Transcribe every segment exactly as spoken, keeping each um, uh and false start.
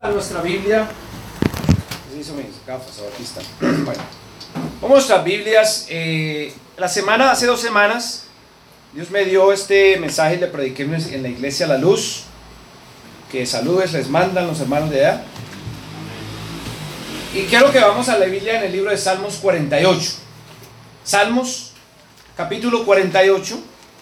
A nuestra Biblia, ¿qué hizo mis gafas? Ahora aquí están. Bueno, vamos a nuestras Biblias. Eh, la semana, hace dos semanas, Dios me dio este mensaje y le prediqué en la iglesia La Luz. Que saludes les mandan los hermanos de allá. Y quiero que vamos a la Biblia en el libro de Salmos cuarenta y ocho. Salmos, capítulo cuarenta y ocho.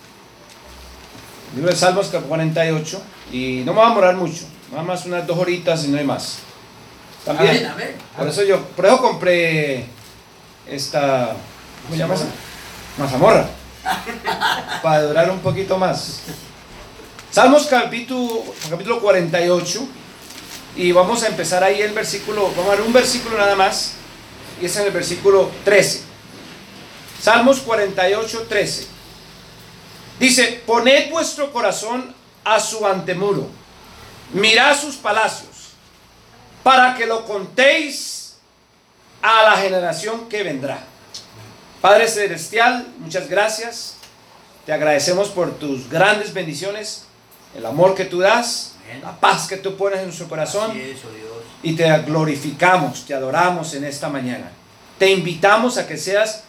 Libro de Salmos cuarenta y ocho. Y no me va a demorar mucho. Nada más unas dos horitas y no hay más. También. A ver, a ver. Por eso yo, por eso compré esta, ¿cómo se llama esa? Mazamorra. Para durar un poquito más. Salmos capítulo, capítulo cuarenta y ocho. Y vamos a empezar ahí el versículo, vamos a ver un versículo nada más. Y es en el versículo trece. Salmos cuarenta y ocho, trece. Dice: poned vuestro corazón a su antemuro. Mirad sus palacios, para que lo contéis a la generación que vendrá. Padre Celestial, muchas gracias. Te agradecemos por tus grandes bendiciones, el amor que tú das, la paz que tú pones en nuestro corazón. Así es, oh Dios. Y te glorificamos, te adoramos en esta mañana. Te invitamos a que seas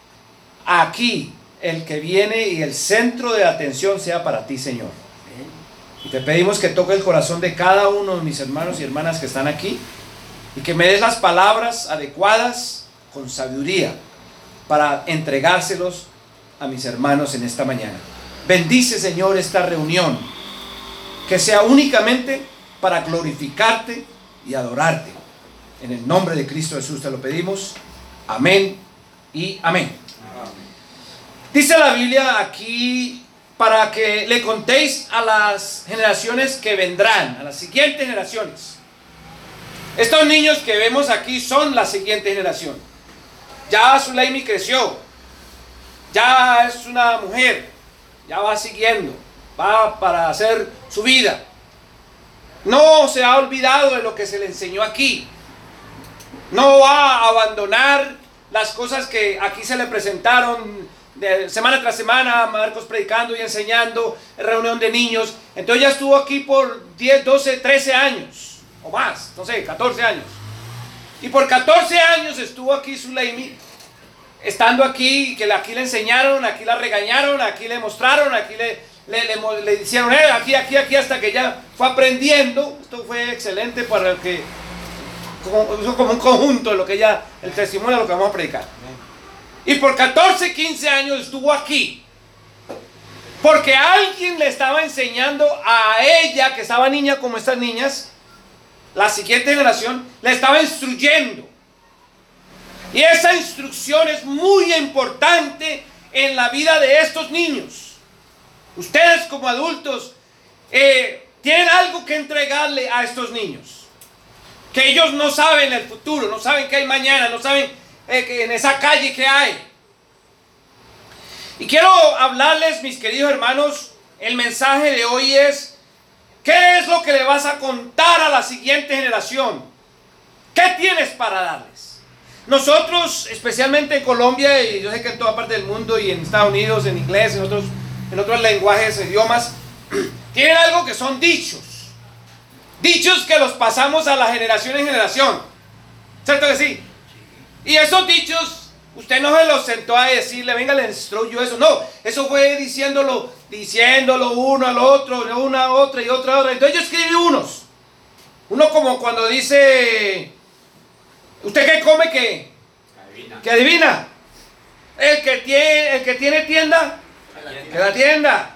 aquí el que viene y el centro de atención sea para ti, Señor. Y te pedimos que toque el corazón de cada uno de mis hermanos y hermanas que están aquí y que me des las palabras adecuadas con sabiduría para entregárselos a mis hermanos en esta mañana. Bendice, Señor, esta reunión, que sea únicamente para glorificarte y adorarte. En el nombre de Cristo Jesús te lo pedimos. Amén y amén. Amén. Dice la Biblia aquí, para que le contéis a las generaciones que vendrán, a las siguientes generaciones. Estos niños que vemos aquí son la siguiente generación. Ya Zuleimi creció, ya es una mujer, ya va siguiendo, va para hacer su vida. No se ha olvidado de lo que se le enseñó aquí. No va a abandonar las cosas que aquí se le presentaron de semana tras semana, Marcos predicando y enseñando, reunión de niños. Entonces ya estuvo aquí por diez, doce, trece años o más, no sé, catorce años. Y por catorce años estuvo aquí Zuleimi, estando aquí, que aquí le enseñaron, aquí la regañaron, aquí le mostraron, aquí le, le, le, le hicieron eh, aquí, aquí, aquí, hasta que ya fue aprendiendo. Esto fue excelente para el que, como, como un conjunto de lo que ya, el testimonio de lo que vamos a predicar. Y por catorce, quince años estuvo aquí, porque alguien le estaba enseñando a ella, que estaba niña como estas niñas, la siguiente generación, le estaba instruyendo. Y esa instrucción es muy importante en la vida de estos niños. Ustedes como adultos eh, tienen algo que entregarle a estos niños, que ellos no saben el futuro, no saben qué hay mañana, no saben eh, que en esa calle que hay. Y quiero hablarles, mis queridos hermanos, el mensaje de hoy es: ¿qué es lo que le vas a contar a la siguiente generación? ¿Qué tienes para darles? Nosotros, especialmente en Colombia, y yo sé que en toda parte del mundo, y en Estados Unidos, en inglés, en otros, en otros lenguajes, idiomas, tienen algo que son dichos. Dichos que los pasamos a la generación en generación. ¿Cierto que sí? Y esos dichos, usted no se los sentó a decirle, venga, le instruyo eso. No, eso fue diciéndolo, diciéndolo uno al otro, una a otra y otra a otra. Entonces yo escribí unos. Uno como cuando dice, ¿usted qué come que? Adivina. ¿Que adivina? El que tiene, el que tiene tienda, que la tienda.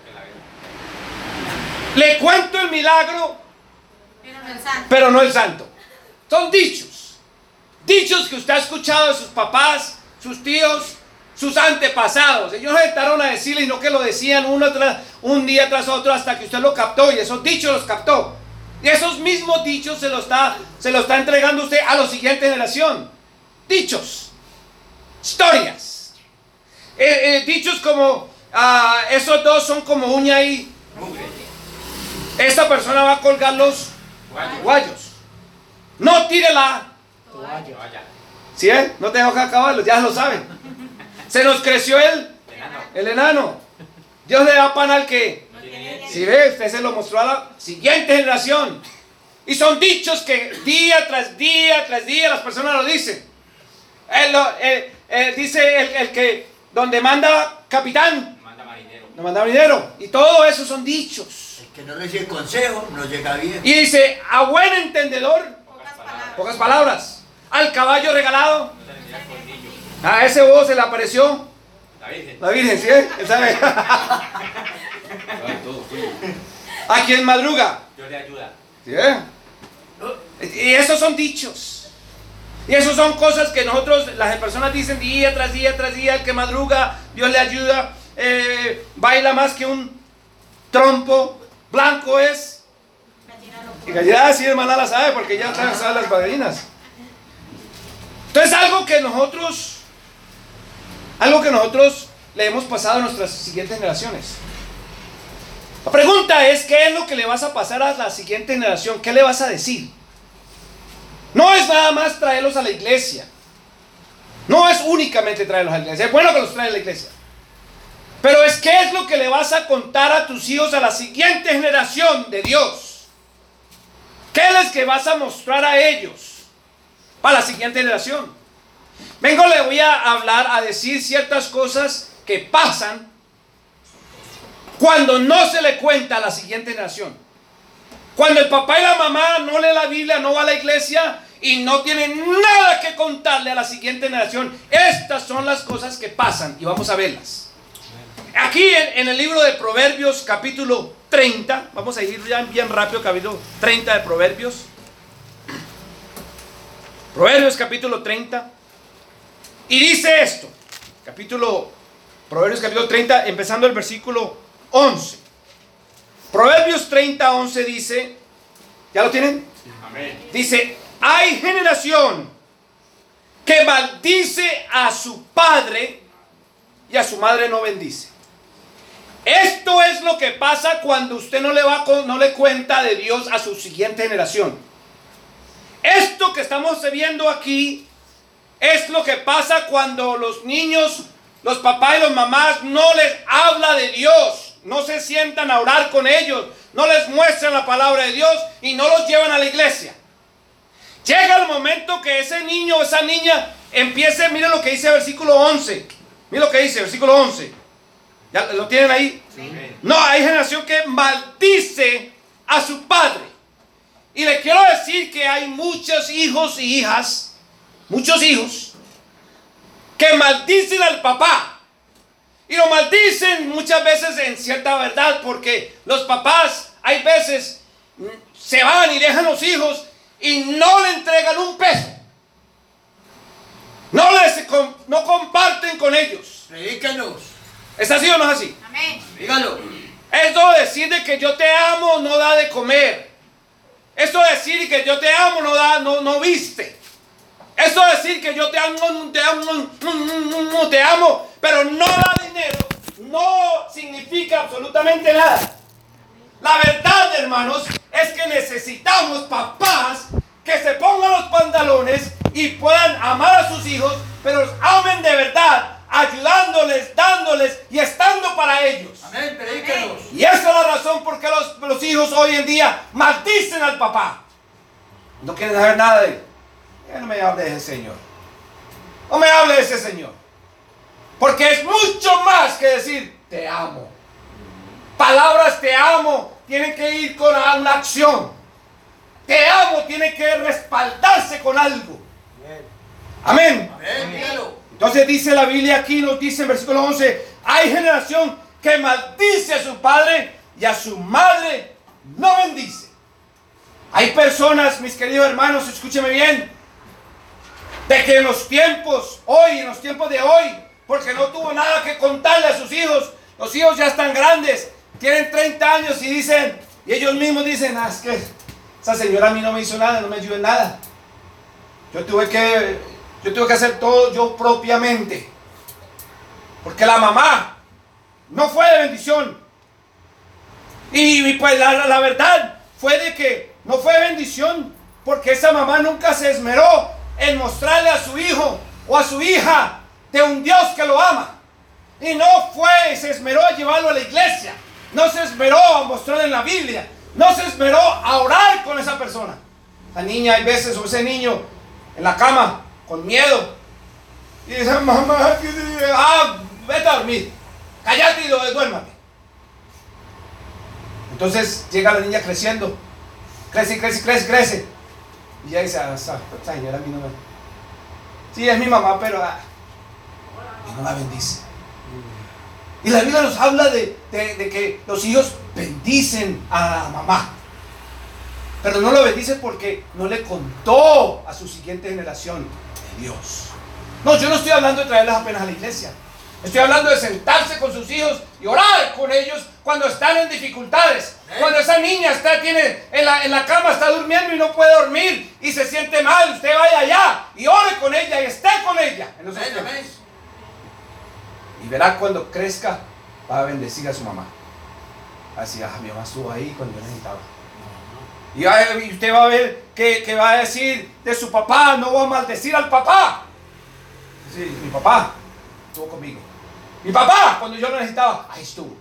Le cuento el milagro, pero no el santo. Pero no el santo. Son dichos. Dichos que usted ha escuchado de sus papás, sus tíos, sus antepasados. Ellos no sentaron a decirle, sino que lo decían uno tras, un día tras otro hasta que usted lo captó, y esos dichos los captó. Y esos mismos dichos se los está, se los está entregando usted a la siguiente generación. Dichos, historias. Eh, eh, dichos como, uh, esos dos son como uña y mugre. Esta persona va a colgar los guayos. guayos. No tire la toalla. ¿Sí, eh? No tengo que acabarlo, ya lo saben. Se nos creció el enano. El enano. Dios le da pan al que. Si ve, usted se lo mostró a la siguiente generación. Y son dichos que día tras día tras día las personas lo dicen. Él, lo, él, él dice el, el que donde manda capitán, manda marinero. no manda marinero. Y todo eso son dichos. El que no recibe consejo no llega bien. Y dice, a buen entendedor, Pocas palabras. pocas palabras. Al caballo regalado, No se le mira el colmillo. a ese bobo se le apareció La Virgen. la Virgen, ¿sí? Él sabe. Sabe todo, sí. A quien madruga. Dios le ayuda. ¿Sí? Y esos son dichos. Y esos son cosas que nosotros, las personas dicen día tras día tras día. El que madruga, Dios le ayuda. Eh, baila más que un trompo. Blanco es. Y gallina sí, hermana la sabe porque ya saben sabe las bailarines. Entonces algo que nosotros, algo que nosotros le hemos pasado a nuestras siguientes generaciones. La pregunta es, ¿qué es lo que le vas a pasar a la siguiente generación? ¿Qué le vas a decir? No es nada más traerlos a la iglesia. No es únicamente traerlos a la iglesia. Es bueno que los trae a la iglesia. Pero es qué es lo que le vas a contar a tus hijos, a la siguiente generación de Dios. ¿Qué es lo que vas a mostrar a ellos para la siguiente generación? Vengo, le voy a hablar, a decir ciertas cosas que pasan cuando no se le cuenta a la siguiente generación. Cuando el papá y la mamá no leen la Biblia, no va a la iglesia y no tienen nada que contarle a la siguiente generación. Estas son las cosas que pasan y vamos a verlas. Aquí en, en el libro de Proverbios capítulo treinta, vamos a ir ya bien rápido, capítulo treinta de Proverbios. Proverbios capítulo treinta. Y dice esto, capítulo, Proverbios capítulo treinta, empezando el versículo once. Proverbios treinta, once dice, ¿ya lo tienen? Amén. Dice, hay generación que maldice a su padre y a su madre no bendice. Esto es lo que pasa cuando usted no le, va, no le cuenta de Dios a su siguiente generación. Esto que estamos viendo aquí es lo que pasa cuando los niños, los papás y los mamás no les habla de Dios, no se sientan a orar con ellos, no les muestran la palabra de Dios y no los llevan a la iglesia. Llega el momento que ese niño o esa niña empiece, mire lo que dice el versículo once. Mire lo que dice el versículo once. ¿Ya lo tienen ahí? Sí. No, hay generación que maldice a su padre. Y le quiero decir que hay muchos hijos y hijas, muchos hijos, que maldicen al papá. Y lo maldicen muchas veces en cierta verdad, porque los papás hay veces se van y dejan los hijos y no le entregan un peso. No les no comparten con ellos. Predíquenos. ¿Es así o no es así? Amén. Dígalo. Eso decir de que yo te amo no da de comer. Eso decir que yo te amo no da, no, no viste. Eso decir que yo te amo, te amo, te amo, pero no da dinero, no significa absolutamente nada. La verdad, hermanos, es que necesitamos papás que se pongan los pantalones y puedan amar a sus hijos, pero los amen de verdad, ayudándoles, dándoles y estando para ellos. Amén, predíquenos. Y esa es la razón por qué los, los hijos hoy en día maldicen al papá. No quieren saber nada de él. Ya no me hable de ese Señor. No me hable de ese Señor. Porque es mucho más que decir te amo. Palabras te amo tienen que ir con una acción. Te amo tiene que respaldarse con algo. Amén. Amén, dígalo. Entonces dice la Biblia aquí, nos dice en versículo once, hay generación que maldice a su padre y a su madre no bendice. Hay personas, mis queridos hermanos, escúcheme bien, de que en los tiempos, hoy, en los tiempos de hoy, porque no tuvo nada que contarle a sus hijos, los hijos ya están grandes, tienen treinta años y dicen, y ellos mismos dicen, ah, es que esa señora a mí no me hizo nada, no me ayudó en nada. Yo tuve que, yo tuve que hacer todo yo propiamente. Porque la mamá no fue de bendición. Y, y pues la, la verdad fue de que no fue de bendición, porque esa mamá nunca se esmeró en mostrarle a su hijo o a su hija de un Dios que lo ama. Y no fue, se esmeró a llevarlo a la iglesia. No se esmeró a mostrarle en la Biblia. no se esmeró a orar con esa persona. La niña hay veces, o ese niño en la cama, con miedo, y dice, mamá, ah, vete a dormir, cállate y duérmate. Entonces llega la niña creciendo, crece, crece, crece, crece, y ya dice, ah, esa, esa señora a mí no me... Sí, es mi mamá, pero... Ah, y no la bendice. Y la Biblia nos habla de, de, de que los hijos bendicen a la mamá, pero no lo bendice porque no le contó a su siguiente generación de Dios. No, yo no estoy hablando de traerlas apenas a la iglesia. Estoy hablando de sentarse con sus hijos y orar con ellos cuando están en dificultades. ¿Eh? Cuando esa niña está tiene, en, la, en la cama, está durmiendo y no puede dormir y se siente mal, usted vaya allá y ore con ella y esté con ella en los tiempos. Y verá cuando crezca, va a bendecir a su mamá. Así, ah, mi mamá estuvo ahí cuando yo necesitaba. Y, va, y usted va a ver que, que va a decir de su papá, no va a maldecir al papá. Sí, mi papá estuvo conmigo. Mi papá, cuando yo lo necesitaba, ahí estuvo.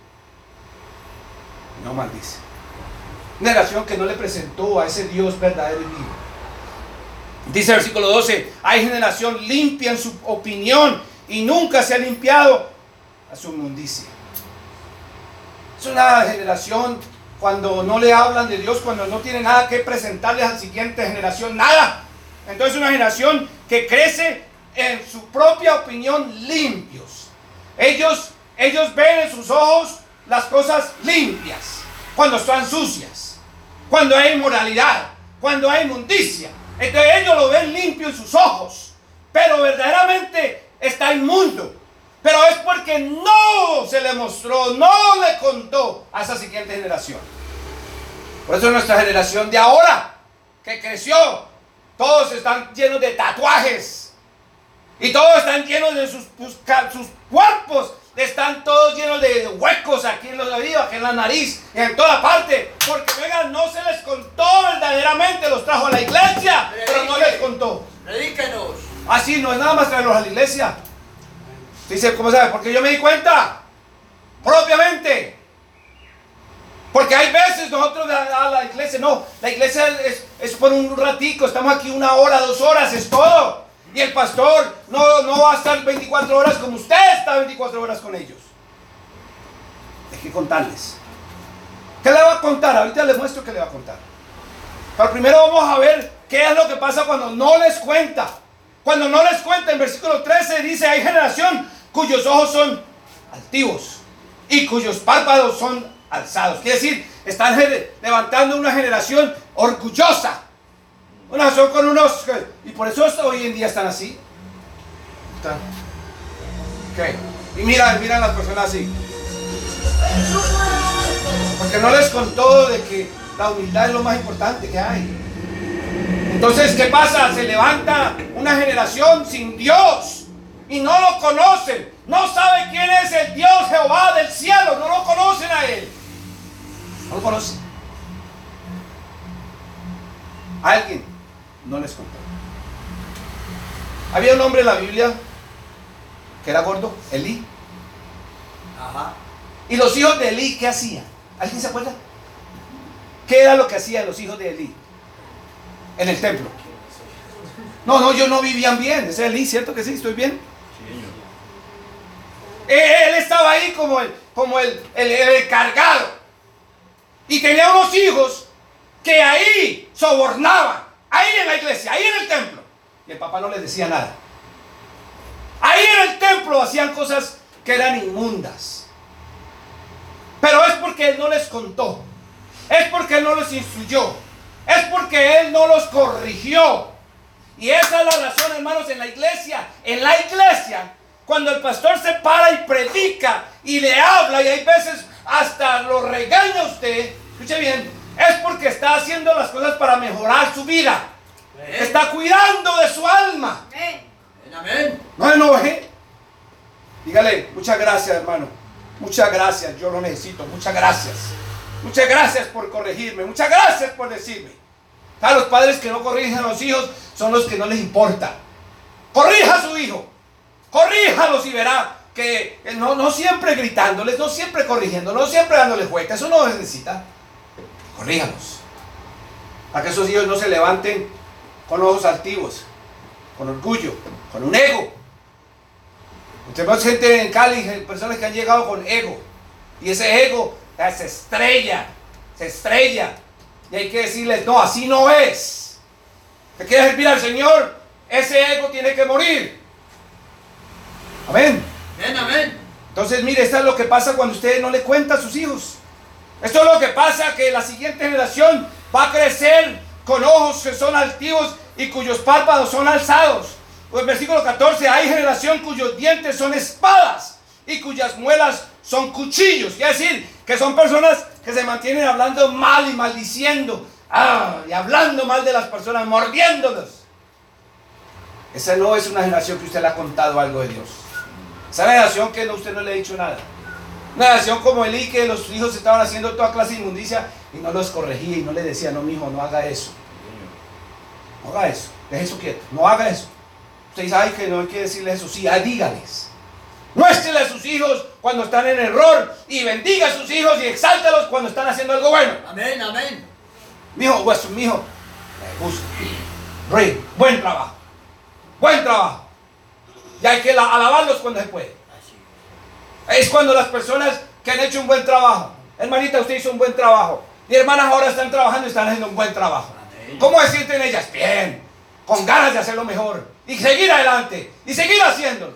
No maldice. Una generación que no le presentó a ese Dios verdadero y vivo. Dice el versículo doce, hay generación limpia en su opinión y nunca se ha limpiado a su inmundicia. Es una generación cuando no le hablan de Dios, cuando no tiene nada que presentarles a la siguiente generación, nada. Entonces es una generación que crece en su propia opinión limpios. Ellos, ellos ven en sus ojos las cosas limpias, cuando están sucias, cuando hay inmoralidad, cuando hay inmundicia. Entonces ellos lo ven limpio en sus ojos, pero verdaderamente está inmundo. Pero es porque no se le mostró, no le contó a esa siguiente generación. Por eso nuestra generación de ahora, que creció, todos están llenos de tatuajes. Y todos están llenos de sus, sus, sus cuerpos. Están todos llenos de huecos aquí en los labios, aquí en la nariz, y en toda parte. Porque, oigan, no se les contó verdaderamente, los trajo a la iglesia, Predique, pero no les contó. Predíquenos. Así no es nada más traerlos a la iglesia. Dice, ¿cómo sabes? Porque yo me di cuenta, propiamente. Porque hay veces nosotros a la iglesia, no, la iglesia es, es por un ratico, estamos aquí una hora, dos horas, es todo. Y el pastor no, no va a estar veinticuatro horas como usted está veinticuatro horas con ellos. Hay que contarles. ¿Qué le va a contar? Ahorita les muestro qué le va a contar. Pero primero vamos a ver qué es lo que pasa cuando no les cuenta. Cuando no les cuenta, en versículo trece dice, hay generación cuyos ojos son altivos y cuyos párpados son alzados. Quiere decir, están levantando una generación orgullosa. Una son con unos... Y por eso hoy en día están así. Están. Okay. Y miran, miran las personas así. Porque no les contó de que la humildad es lo más importante que hay. Entonces, ¿qué pasa? Se levanta una generación sin Dios. Y no lo conocen. No saben quién es el Dios Jehová del cielo. No lo conocen a Él. No lo conocen. Alguien no les contó. Había un hombre en la Biblia que era gordo, Elí. Ajá. Y los hijos de Elí, ¿qué hacían? ¿Alguien se acuerda? ¿Qué era lo que hacían los hijos de Elí en el templo? No, no, ellos no vivían bien. Ese es Elí, ¿cierto que sí? ¿Estoy bien? Sí. Él estaba ahí como el, como el, el, el cargado. Y tenía unos hijos que ahí sobornaban. Ahí en la iglesia, ahí en el templo. Y el papá no les decía nada. Ahí en el templo hacían cosas que eran inmundas. Pero es porque Él no les contó. Es porque Él no los instruyó. Es porque Él no los corrigió. Y esa es la razón, hermanos, en la iglesia. En la iglesia, cuando el pastor se para y predica y le habla, y hay veces hasta lo regaña a usted, escuche bien, es porque está haciendo las cosas para mejorar su vida. Amén. Está cuidando de su alma. Amén. Amén. No enoje. Dígale, muchas gracias, hermano. Muchas gracias, yo lo necesito. Muchas gracias. Muchas gracias por corregirme. Muchas gracias por decirme. A los padres que no corrigen a los hijos son los que no les importa. Corrija a su hijo. Corríjalos y verá que no, no siempre gritándoles, no siempre corrigiendo, no siempre dándoles vueltas. Eso no necesita. Corríjalos. Para que esos hijos no se levanten con ojos altivos, con orgullo, con un ego. Tenemos gente en Cali, personas que han llegado con ego. Y ese ego se estrella, se estrella. Y hay que decirles, no, así no es. ¿Te quieres servir al Señor? Ese ego tiene que morir. Amén. Amén, amén. Entonces, mire, esto es lo que pasa cuando usted no le cuenta a sus hijos. Esto es lo que pasa, que la siguiente generación va a crecer con ojos que son altivos y cuyos párpados son alzados. Pues versículo catorce, hay generación cuyos dientes son espadas y cuyas muelas son cuchillos. Quiere decir que son personas que se mantienen hablando mal y maldiciendo, ah, y hablando mal de las personas, mordiéndolos. Esa no es una generación que usted le ha contado algo de Dios. Esa generación que no, usted no le ha dicho nada. Una generación como Elí, que los hijos estaban haciendo toda clase de inmundicia y no los corregía y no le decía, no, mijo, no haga eso. No haga eso, deje eso quieto, no haga eso. Usted dice, ay, que no hay que decirles eso. Sí, ay, dígales. Muéstrele a sus hijos cuando están en error y bendiga a sus hijos y exáltalos cuando están haciendo algo bueno. Amén, amén. Mijo, pues, mijo, me gusta. Rey, buen trabajo. Buen trabajo. Y hay que alabarlos cuando se puede. Es cuando las personas que han hecho un buen trabajo. Hermanita, usted hizo un buen trabajo. Y hermanas ahora están trabajando y están haciendo un buen trabajo. Amén. ¿Cómo se sienten ellas? Bien. Con ganas de hacerlo mejor. Y seguir adelante. Y seguir haciéndolo.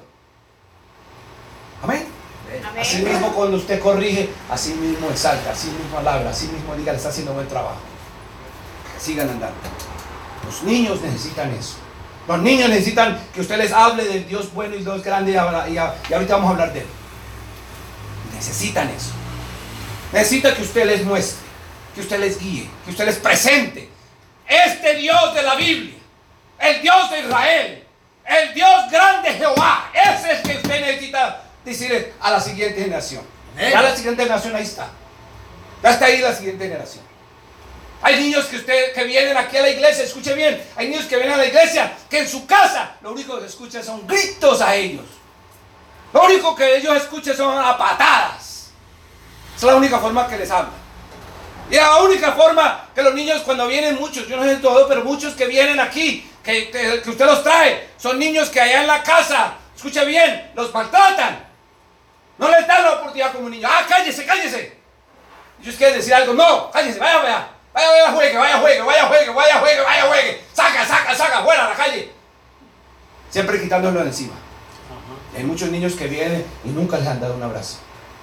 Amén. Amén. Así mismo cuando usted corrige, así mismo exalta, así mismo alabra, así mismo diga, le está haciendo buen trabajo. Sigan andando. Los niños necesitan eso. Los niños necesitan que usted les hable del Dios bueno y Dios grande y, habla- y a- y ahorita vamos a hablar de él. Necesitan eso. Necesita que usted les muestre, que usted les guíe, que usted les presente. Este Dios de la Biblia, el Dios de Israel, el Dios grande Jehová, ese es el que usted necesita decirle a la siguiente generación. Amén. Ya la siguiente generación ahí está. Ya está ahí la siguiente generación. Hay niños que usted que vienen aquí a la iglesia, escuche bien, hay niños que vienen a la iglesia que en su casa lo único que escuchan son gritos a ellos. Lo único que ellos escuchan son a patadas. Esa es la única forma que les habla. Y la única forma que los niños cuando vienen, muchos, yo no sé todo, pero muchos que vienen aquí, que, que, que usted los trae, son niños que allá en la casa, escuche bien, los maltratan. No les dan la oportunidad como un niño. Ah, cállese, cállese. Ellos quieren decir algo, no, cállese, vaya, vaya. Vaya, vaya, juegue, vaya, juegue, vaya, juegue, vaya, juegue, vaya, juegue. Saca, saca, saca, fuera a la calle. Siempre quitándolo de encima. Y hay muchos niños que vienen y nunca les han dado un abrazo.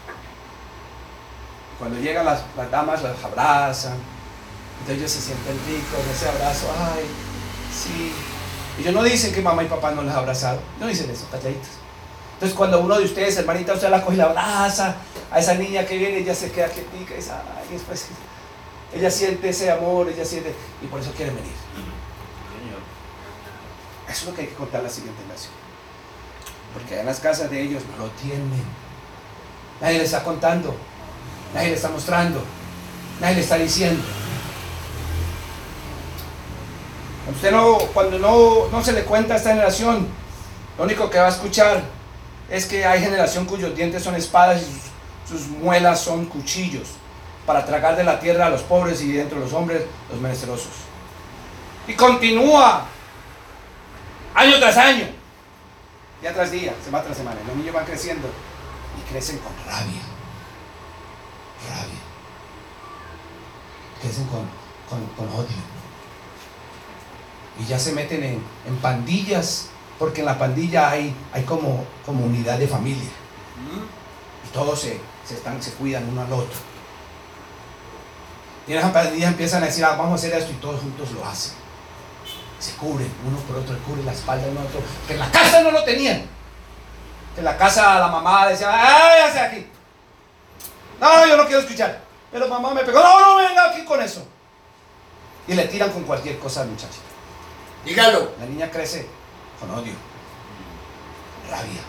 Cuando llegan las, las damas, las abrazan. Entonces ellos se sienten ricos, ese abrazo. Ay, sí. Ellos no dicen que mamá y papá no les ha abrazado. No dicen eso, calladitos. Entonces cuando uno de ustedes, hermanita, usted la coge y la abraza a esa niña que viene, ella se queda quietica y dice, ay, y después ella siente ese amor, ella siente, y por eso quiere venir. Eso es lo que hay que contar a la siguiente generación. Porque en las casas de ellos no lo tienen. Nadie le está contando, nadie le está mostrando, nadie le está diciendo. Cuando usted no, cuando no, no se le cuenta a esta generación, lo único que va a escuchar es que hay generación cuyos dientes son espadas y sus, sus muelas son cuchillos, para tragar de la tierra a los pobres y dentro de los hombres los menesterosos. Y continúa año tras año, día tras día, semana tras semana. Los niños van creciendo y crecen con rabia, rabia, crecen con, con, con odio. Y ya se meten en, en pandillas, porque en la pandilla hay, hay como, como unidad de familia. Y todos se, se, están, se cuidan uno al otro. Y en esas pandillas empiezan a decir, ah, vamos a hacer esto, y todos juntos lo hacen. Se cubren uno por otro, cubren la espalda de uno otro. Que en la casa no lo tenían. Que en la casa la mamá decía, ¡ay, hace aquí! No, yo no quiero escuchar. Pero mamá me pegó, no, no, venga aquí con eso. Y le tiran con cualquier cosa al muchacho. Dígalo. La niña crece con odio, rabia.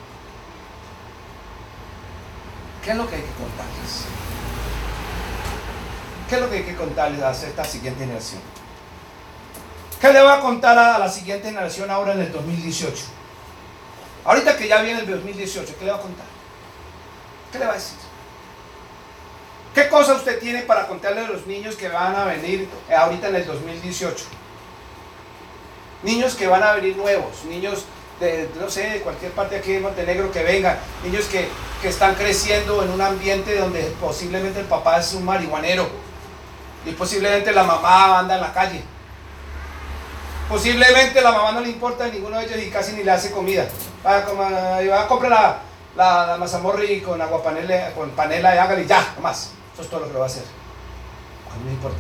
¿Qué es lo que hay que contarles? ¿Qué es lo que hay que contarles a esta siguiente generación? ¿Qué le va a contar a la siguiente generación ahora en el dos mil dieciocho? Ahorita que ya viene el dos mil dieciocho, ¿qué le va a contar? ¿Qué le va a decir? ¿Qué cosa usted tiene para contarle a los niños que van a venir eh, ahorita en el dos mil dieciocho? Niños que van a venir nuevos, niños de, no sé, de cualquier parte aquí de Montenegro que vengan, niños que, que están creciendo en un ambiente donde posiblemente el papá es un marihuanero y posiblemente la mamá anda en la calle. Posiblemente la mamá no le importa a ninguno de ellos y casi ni le hace comida. Va a, comer, va a comprar la, la, la mazamorri con agua panela, con panela y hágale ya, nomás. Eso es todo lo que lo va a hacer. A mí no me importa.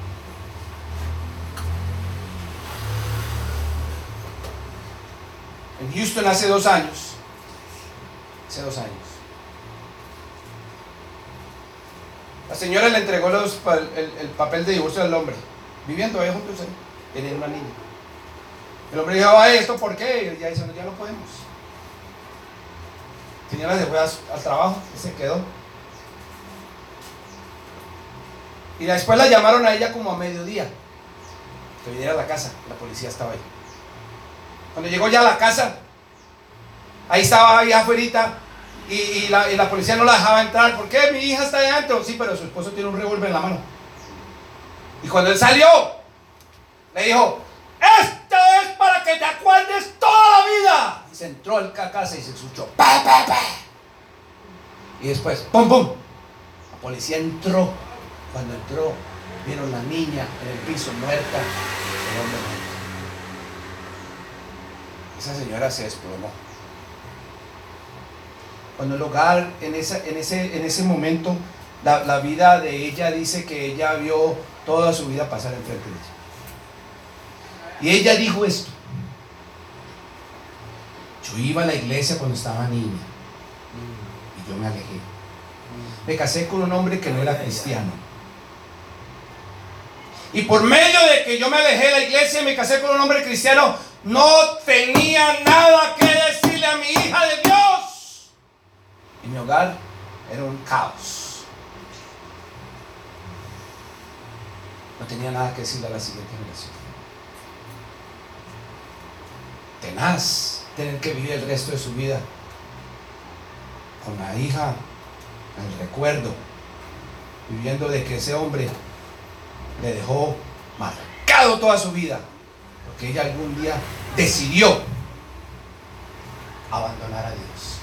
En Houston hace dos años, hace dos años, la señora le entregó los, el, el papel de divorcio al hombre, viviendo ahí juntos, ahí, tenía una niña. El hombre dijo, ay, ¿esto por qué? Y ella dice, no, ya no podemos. La señora se fue al, al trabajo y se quedó. Y después la llamaron a ella como a mediodía, que viniera a la casa, la policía estaba ahí. Cuando llegó ya a la casa, ahí estaba ahí afuera y, y, la, y la policía no la dejaba entrar. ¿Por qué? Mi hija está ahí adentro. Sí, pero su esposo tiene un revólver en la mano. Y cuando él salió, le dijo, esto es para que te acuerdes toda la vida. Y se entró a la casa y se escuchó, pa, pa, pa. Y después, pum, pum. La policía entró. Cuando entró, vieron la niña en el piso muerta, el hombre muerto. Esa señora se desplomó. Cuando el hogar, en, esa, en, ese, en ese momento, la, la vida de ella dice que ella vio toda su vida pasar enfrente de ella. Y ella dijo esto: yo iba a la iglesia cuando estaba niña y yo me alejé. Me casé con un hombre que no era cristiano. Y por medio de que yo me alejé de la iglesia y me casé con un hombre cristiano, no tenía nada que decirle a mi hija de Dios. Y mi hogar era un caos. No tenía nada que decirle a la siguiente generación. Tenaz tener que vivir el resto de su vida con la hija en el recuerdo, viviendo de que ese hombre le dejó marcado toda su vida, porque ella algún día decidió abandonar a Dios.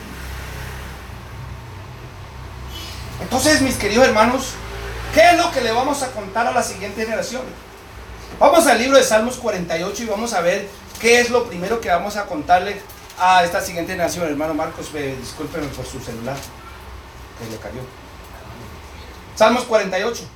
Entonces, mis queridos hermanos, ¿qué es lo que le vamos a contar a la siguiente generación? Vamos al libro de Salmos cuarenta y ocho y vamos a ver qué es lo primero que vamos a contarle a esta siguiente generación. Hermano Marcos, eh, discúlpeme por su celular que le cayó. Salmos cuarenta y ocho.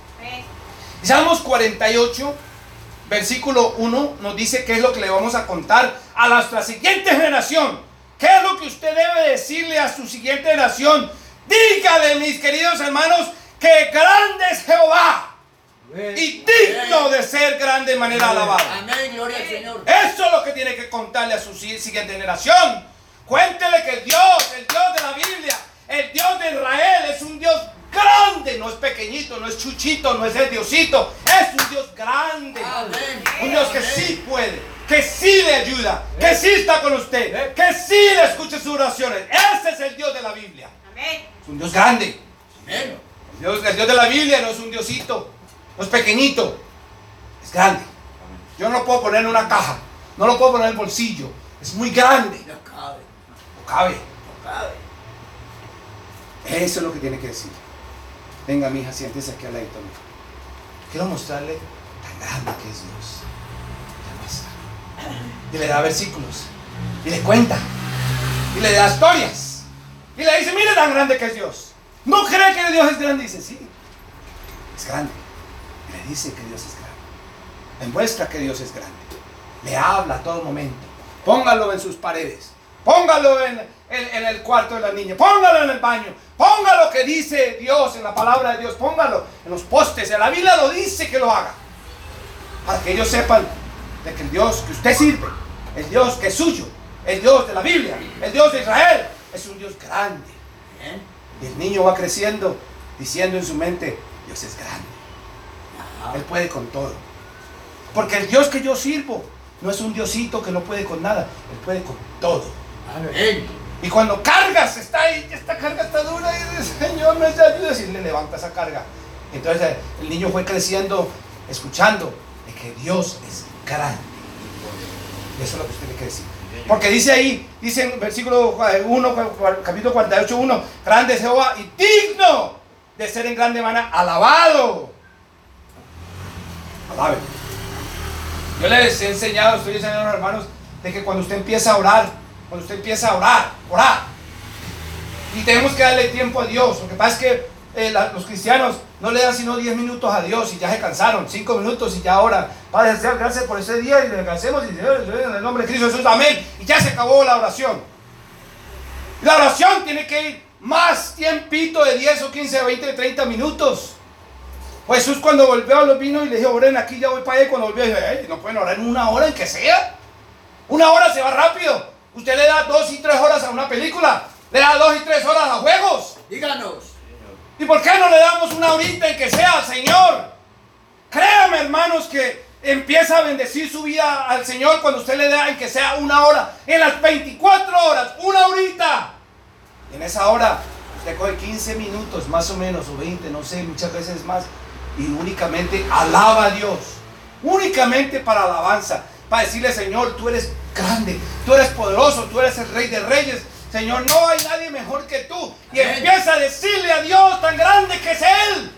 Salmos cuarenta y ocho, versículo uno, nos dice qué es lo que le vamos a contar a nuestra siguiente generación. ¿Qué es lo que usted debe decirle a su siguiente generación? Dígale, mis queridos hermanos, que grande es Jehová y digno de ser grande de manera alabada. Amén, gloria al Señor. Eso es lo que tiene que contarle a su siguiente generación. Cuéntele que Dios, el Dios de la Biblia, el Dios de Israel, es un Dios grande, no es pequeñito, no es chuchito, no es el Diosito, es un Dios grande. Amén. Un Dios que sí puede, que sí le ayuda, que sí está con usted, que sí le escucha sus oraciones. Ese es el Dios de la Biblia. Es un Dios grande. Amén. El Dios, el Dios de la Biblia no es un Diosito, no es pequeñito, es grande. Yo no lo puedo poner en una caja, no lo puedo poner en el bolsillo, es muy grande. No cabe. No cabe. No cabe. Eso es lo que tiene que decir. Venga, mi hija, siéntese aquí al ladito. Quiero mostrarle tan grande que es Dios. Le muestra. Y le da versículos. Y le cuenta. Y le da historias. Y le dice, mire tan grande que es Dios. ¿No cree que Dios es grande? Y dice, sí, es grande. Y le dice que Dios es grande. Le muestra que Dios es grande. Le habla a todo momento. Póngalo en sus paredes. Póngalo en, en, en el cuarto de la niña. Póngalo en el baño. Póngalo lo que dice Dios en la palabra de Dios. Póngalo en los postes. En la Biblia lo dice que lo haga. Para que ellos sepan de que el Dios que usted sirve, el Dios que es suyo, el Dios de la Biblia, el Dios de Israel, es un Dios grande. Y el niño va creciendo diciendo en su mente, Dios es grande. Él puede con todo. Porque el Dios que yo sirvo no es un Diosito que no puede con nada. Él puede con todo. Amén. Y cuando cargas, está ahí, esta carga está dura, y dice, Señor, me ayuda, y le levanta esa carga. Entonces el niño fue creciendo, escuchando de que Dios es grande. Y eso es lo que usted tiene que decir. Porque dice ahí, dice en versículo uno, capítulo cuarenta y ocho, uno, grande es Jehová y digno de ser en grande manera alabado. Alabe. Yo les he enseñado, estoy enseñando a los hermanos, de que cuando usted empieza a orar, cuando usted empieza a orar, orar, y tenemos que darle tiempo a Dios. Lo que pasa es que eh, la, los cristianos no le dan sino diez minutos a Dios y ya se cansaron, cinco minutos y ya oran. Padre, gracias por ese día y le agradecemos y en el nombre de Cristo Jesús, amén. Y ya se acabó la oración. La oración tiene que ir más tiempito de diez o quince, veinte, treinta minutos. Pues Jesús cuando volvió los vino y le dijo, oren aquí, ya voy para allá. Cuando volvió dije, hey, no pueden orar en una hora en que sea. Una hora se va rápido. Usted le da dos y tres horas a una película, le da dos y tres horas a juegos. Díganos. ¿Y por qué no le damos una horita en que sea al Señor? Créame, hermanos, que empieza a bendecir su vida al Señor cuando usted le da en que sea una hora. En las veinticuatro horas, una horita. Y en esa hora, usted coge quince minutos más o menos, o veinte, no sé, muchas veces más. Y únicamente alaba a Dios. Únicamente para alabanza. Para decirle, Señor, tú eres grande, tú eres poderoso, tú eres el Rey de Reyes. Señor, no hay nadie mejor que tú. Y Amén. Empieza a decirle a Dios tan grande que es Él.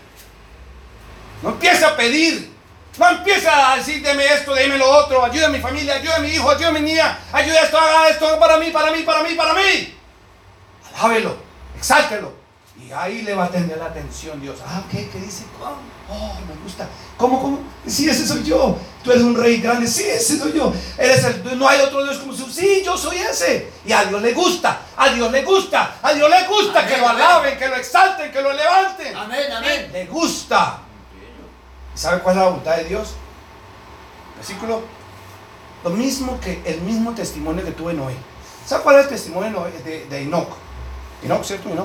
No empieza a pedir. No empieza a decir, deme esto, deme lo otro. Ayuda a mi familia, ayuda a mi hijo, ayuda a mi niña. Ayuda a esto, haga esto para mí, para mí, para mí, para mí. Alábelo, exáltelo. Y ahí le va a tener la atención Dios. Ah, ¿qué? ¿Qué dice? ¿Cómo? Oh, me gusta. ¿Cómo, cómo? Sí, ese soy yo. Tú eres un rey grande. Sí, ese soy yo. Eres el, no hay otro Dios como tú. Sí, yo soy ese. Y a Dios le gusta. A Dios le gusta. A Dios le gusta Amén, que lo amén. alaben, que lo exalten, que lo levanten. Amén, amén. Le gusta. ¿Y sabe cuál es la voluntad de Dios? Versículo. Lo mismo que el mismo testimonio que tuve en Noé. ¿Sabe cuál es el testimonio de, de, de Enoch? Enoch, ¿cierto? Enoch.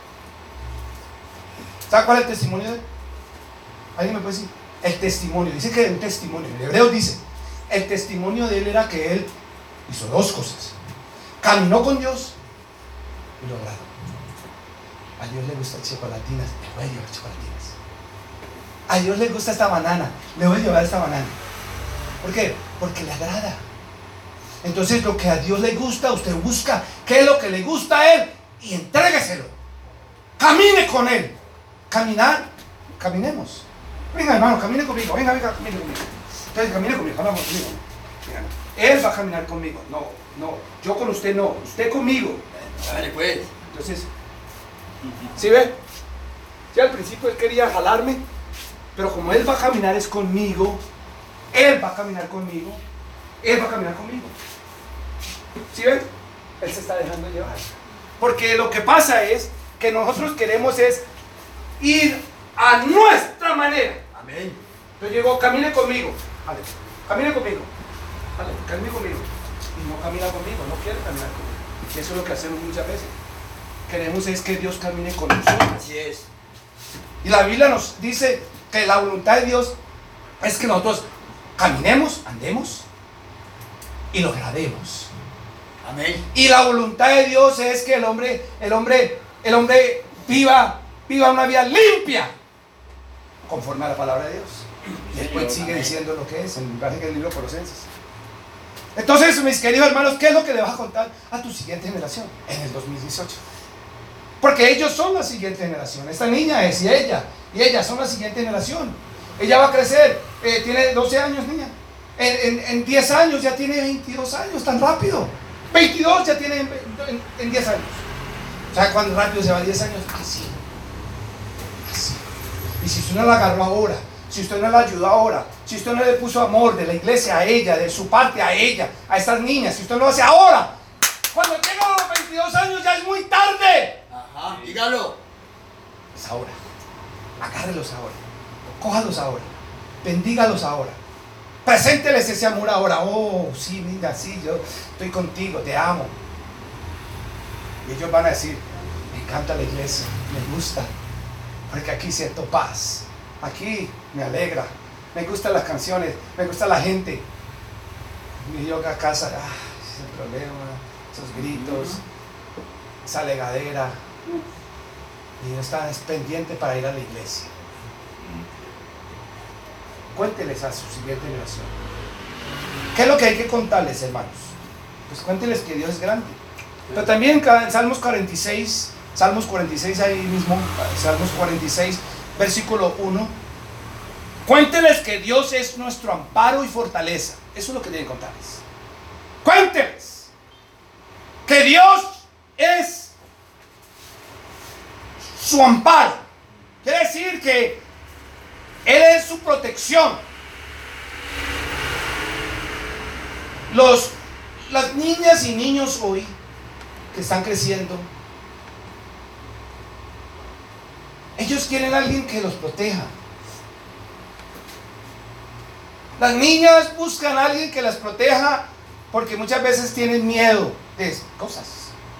¿Sabe cuál es el testimonio de él? ¿Alguien me puede decir? El testimonio, dice que es un testimonio, en hebreo dice, el testimonio de él era que él hizo dos cosas. Caminó con Dios y lo agradó. A Dios le gustan chocolatinas, le voy a llevar chocolatinas. A Dios le gusta esta banana, le voy a llevar esta banana. ¿Por qué? Porque le agrada. Entonces lo que a Dios le gusta, usted busca qué es lo que le gusta a él y entrégueselo. Camine con él. Caminar, caminemos. Venga, hermano, camine conmigo. Venga, venga, camine conmigo. Entonces, camine conmigo, vamos conmigo. Venga, él va a caminar conmigo. No, no, yo con usted no. Usted conmigo. Dale, pues. Entonces, ¿sí ve? Ya al principio él quería jalarme, pero como él va a caminar es conmigo, él va a caminar conmigo, él va a caminar conmigo. ¿Sí ven? Él se está dejando llevar. Porque lo que pasa es que nosotros queremos es ir a nuestra manera. Amén. Entonces llegó, camine conmigo. Vale, camine conmigo. Vale, camine conmigo. Y no camina conmigo, no quiere caminar conmigo. Y eso es lo que hacemos muchas veces. Queremos es que Dios camine con nosotros. Así es. Y la Biblia nos dice que la voluntad de Dios es que nosotros caminemos, andemos y lo agrademos. Amén. Y la voluntad de Dios es que el hombre, el hombre, el hombre viva, viva una vida limpia, conforme a la palabra de Dios. Y después sigue diciendo lo que es, en el pasaje del libro de Colosenses. Entonces, mis queridos hermanos, ¿qué es lo que le vas a contar a tu siguiente generación en el dos mil dieciocho? Porque ellos son la siguiente generación. Esta niña es y ella, y ella son la siguiente generación. Ella va a crecer, eh, tiene doce años, niña. En, en, en diez años ya tiene veintidós años, tan rápido. veintidós ya tiene en, en, en diez años. ¿Sabe cuán rápido se va diez años? Así. Así. Y si usted no la agarró ahora, si usted no la ayudó ahora, si usted no le puso amor de la iglesia a ella, de su parte a ella, a estas niñas, si usted no lo hace ahora, cuando lleguen a los veintidós años ya es muy tarde. Ajá. Dígalo. Es ahora. Agárrelos ahora. Cójalos ahora. Bendígalos ahora. Presénteles ese amor ahora. Oh, sí, mira, sí, yo estoy contigo, te amo. Y ellos van a decir, me encanta la iglesia, me gusta, porque aquí siento paz, aquí me alegra, me gustan las canciones, me gusta la gente. Y yo a casa, ah, ese problema, esos gritos. esa legadera, y no está pendiente para ir a la iglesia. Cuénteles a su siguiente generación. ¿Qué es lo que hay que contarles, hermanos? Pues cuénteles que Dios es grande. Pero también en Salmos cuarenta y seis, Salmos cuarenta y seis ahí mismo, Salmos cuarenta y seis, versículo uno. Cuénteles que Dios es nuestro amparo y fortaleza. Eso es lo que tienen que contarles. Cuénteles que Dios es su amparo. Quiere decir que Él es su protección. Los, las niñas y niños hoy que están creciendo, ellos quieren a alguien que los proteja. Las niñas buscan a alguien que las proteja porque muchas veces tienen miedo de cosas.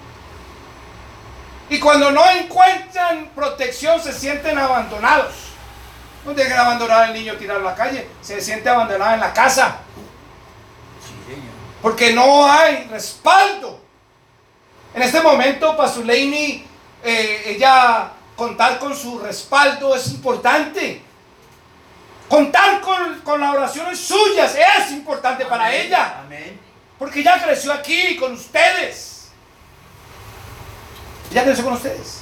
Y cuando no encuentran protección se sienten abandonados. No dejen abandonar al niño, tirarlo a la calle. Se siente abandonado en la casa. Porque no hay respaldo. En este momento, Pasuleini, eh, ella, contar con su respaldo es importante. Contar con, con las oraciones suyas es importante para Amén. ella. Amén. Porque ella creció aquí con ustedes. Ella creció con ustedes.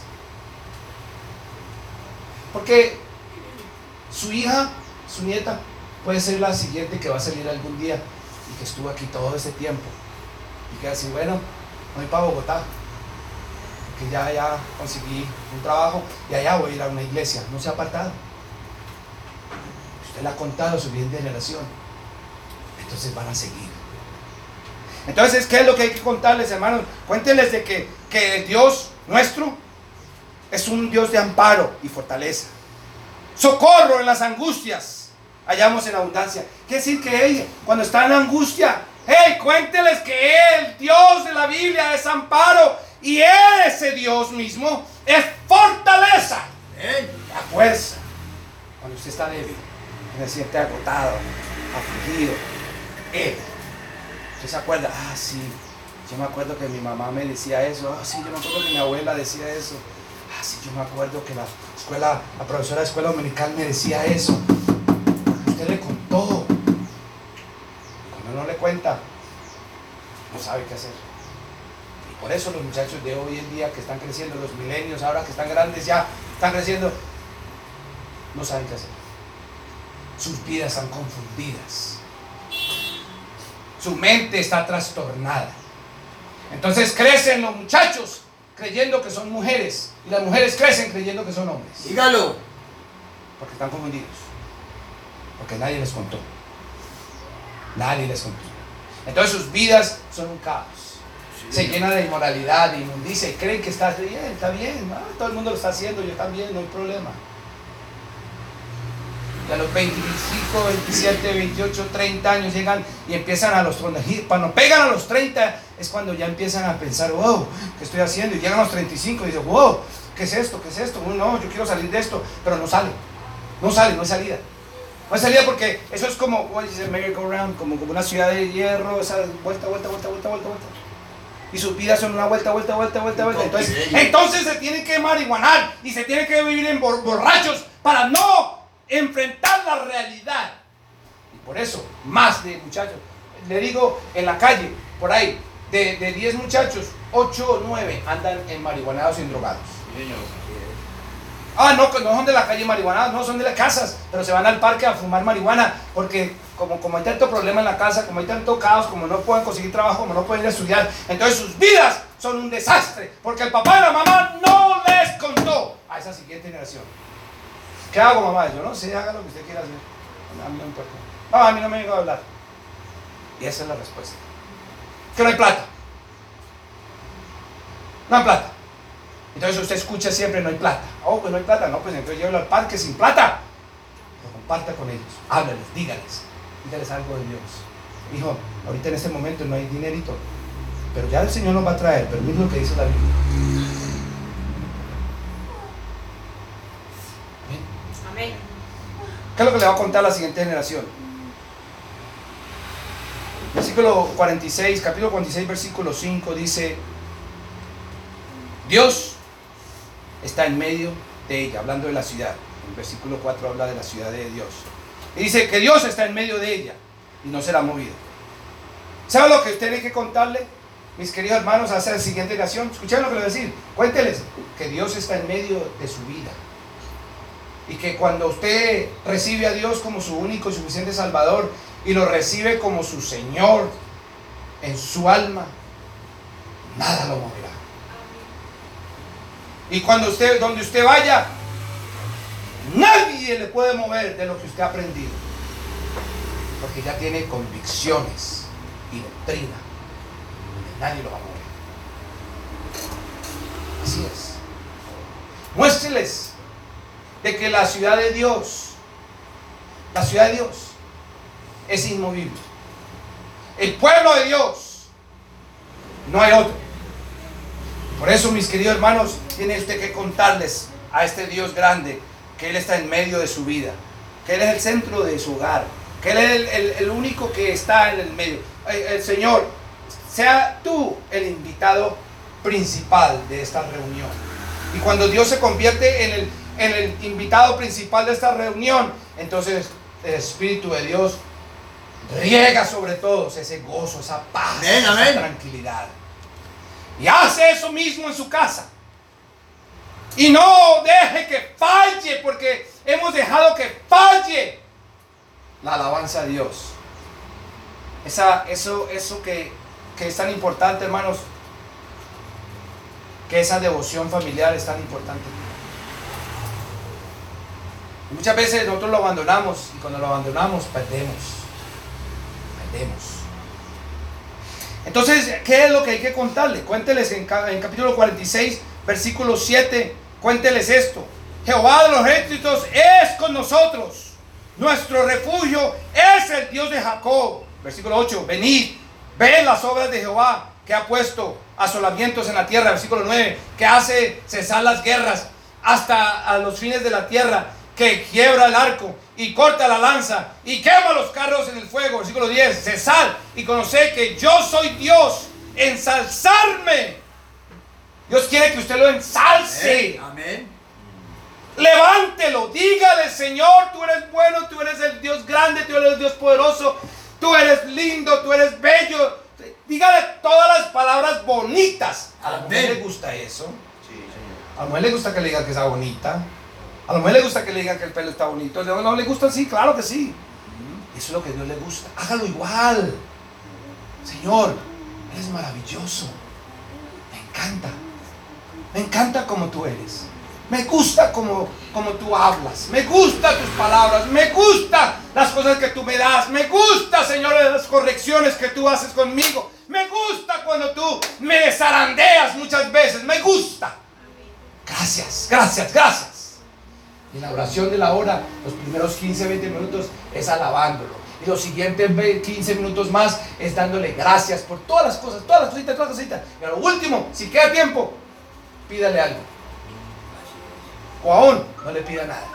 Porque su hija, su nieta, puede ser la siguiente que va a salir algún día y que estuvo aquí todo ese tiempo. Y que va a decir, bueno, me voy para Bogotá. Que ya, ya conseguí un trabajo y allá voy a ir a una iglesia. No se ha apartado. Usted le ha contado a su siguiente generación. Entonces van a seguir. Entonces, ¿qué es lo que hay que contarles, hermanos? Cuéntenles de que, que Dios nuestro es un Dios de amparo y fortaleza. Socorro en las angustias, hallamos en abundancia. Quiere decir que ella, cuando está en angustia, hey, cuénteles que Él, Dios de la Biblia, es amparo. Y ese Dios mismo es fortaleza. Amén. La fuerza. Cuando usted está débil, se siente agotado, afligido, Él. ¿Usted se acuerda? Ah, sí, yo me acuerdo que mi mamá me decía eso. Ah, sí, yo me acuerdo que mi abuela decía eso. Ah, sí, yo me acuerdo que la escuela, la profesora de escuela dominical me decía eso. Usted le contó. Y cuando no le cuenta, no sabe qué hacer. Y por eso los muchachos de hoy en día que están creciendo, los milenios, ahora que están grandes ya, están creciendo, no saben qué hacer. Sus vidas están confundidas. Su mente está trastornada. Entonces crecen los muchachos creyendo que son mujeres y las mujeres crecen creyendo que son hombres. Dígalo. Porque están confundidos. Porque nadie les contó. Nadie les contó. Entonces sus vidas son un caos. Sí. Se llenan de inmoralidad, de inmundicia y creen que está bien, está bien. ¿No? Todo el mundo lo está haciendo, yo también, no hay problema. Y a los veinticinco, veintisiete, veintiocho, treinta años llegan y empiezan a los, cuando pegan a los treinta es cuando ya empiezan a pensar, wow, ¿qué estoy haciendo? Y llegan a los treinta y cinco y dicen, wow, ¿qué es esto? ¿Qué es esto? No, yo quiero salir de esto, pero no sale, no sale, no hay salida. No hay salida porque eso es como, what is it, merry-go-round, como, como una ciudad de hierro, esa vuelta, vuelta, vuelta, vuelta, vuelta, vuelta. Y sus vidas son una vuelta, vuelta, vuelta, vuelta, vuelta. Entonces, entonces se tienen que marihuanar y se tienen que vivir en borrachos para no enfrentar la realidad. Y por eso, más de muchachos, le digo, en la calle, por ahí, de, de diez muchachos, ocho o nueve andan en marihuanados y en drogados. Ah, no, no son de la calle marihuanados, no, son de las casas, pero se van al parque a fumar marihuana, porque como, como hay tanto problema en la casa, como hay tanto caos, como no pueden conseguir trabajo, como no pueden ir a estudiar, entonces sus vidas son un desastre, porque el papá y la mamá no les contó a esa siguiente generación. ¿Qué hago, mamá? Yo no sé, haga lo que usted quiera hacer. A mí no me importa. No, a mí no me venga a hablar. Y esa es la respuesta. Que no hay plata. No hay plata. Entonces usted escucha siempre, no hay plata. Oh, pues no hay plata. No, pues entonces llévelo al parque sin plata. Pero comparta con ellos. Háblales, dígales. Dígales algo de Dios. Hijo, ahorita en este momento no hay dinerito. Pero ya el Señor nos va a traer. Pero mire lo que dice la Biblia. ¿Qué es lo que le va a contar a la siguiente generación? Versículo cuarenta y seis, capítulo cuarenta y seis, versículo cinco dice: Dios está en medio de ella, hablando de la ciudad. El versículo cuatro habla de la ciudad de Dios. Y dice que Dios está en medio de ella y no será movido. ¿Saben lo que usted tiene que contarle, mis queridos hermanos, hacia la siguiente generación? Escuchen lo que le voy a decir. Cuénteles que Dios está en medio de su vida. Y que cuando usted recibe a Dios como su único y suficiente Salvador y lo recibe como su Señor en su alma, nada lo moverá. Y cuando usted, donde usted vaya, nadie le puede mover de lo que usted ha aprendido, porque ya tiene convicciones y doctrina. Nadie lo va a mover. Así es. Muéstreles de que la ciudad de Dios, la ciudad de Dios es inmovible. El pueblo de Dios, no hay otro. Por eso, mis queridos hermanos, tiene usted que contarles a este Dios grande que Él está en medio de su vida, que Él es el centro de su hogar, que Él es el, el, el único que está en el medio. El, el Señor, sea tú el invitado principal de esta reunión. Y cuando Dios se convierte en el, en el invitado principal de esta reunión, entonces el Espíritu de Dios riega sobre todos ese gozo, esa paz, amén, esa amén. tranquilidad. Y hace eso mismo en su casa. Y no deje que falle, porque hemos dejado que falle la alabanza a Dios. Esa, eso eso que, que es tan importante, hermanos, que esa devoción familiar es tan importante. Y muchas veces nosotros lo abandonamos, y cuando lo abandonamos perdemos. Perdemos. Entonces, ¿qué es lo que hay que contarle? Cuénteles en, en capítulo cuarenta y seis, versículo siete, cuénteles esto. Jehová de los ejércitos es con nosotros. Nuestro refugio es el Dios de Jacob. Versículo ocho, venid, ved las obras de Jehová, que ha puesto asolamientos en la tierra. Versículo nueve, que hace cesar las guerras hasta a los fines de la tierra, que quiebra el arco y corta la lanza y quema los carros en el fuego. Versículo diez, cesad y conoced que yo soy Dios, ensalzarme. Dios quiere que usted lo ensalce. Amén. Amén. Levántelo, dígale: Señor, tú eres bueno, tú eres el Dios grande, tú eres el Dios poderoso, tú eres lindo, tú eres bello. Dígale todas las palabras bonitas. A la mujer le gusta eso. Sí, señor. A la mujer le gusta que le digan que está bonita. A la mujer le gusta que le digan que el pelo está bonito. ¿No, no le gusta? Sí, claro que sí. Eso es lo que a Dios le gusta. Hágalo igual. Señor, eres maravilloso. Me encanta. Me encanta como tú eres. Me gusta como, como tú hablas. Me gustan tus palabras. Me gustan las cosas que tú me das. Me gusta, Señor, las correcciones que tú haces conmigo. Me gusta cuando tú me zarandeas muchas veces. Me gusta. Gracias, gracias, gracias. Y la oración de la hora, los primeros quince, veinte minutos es alabándolo. Y los siguientes quince minutos más es dándole gracias por todas las cosas, todas las cositas, todas las cositas. Y a lo último, si queda tiempo, pídale algo. O aún, no le pida nada.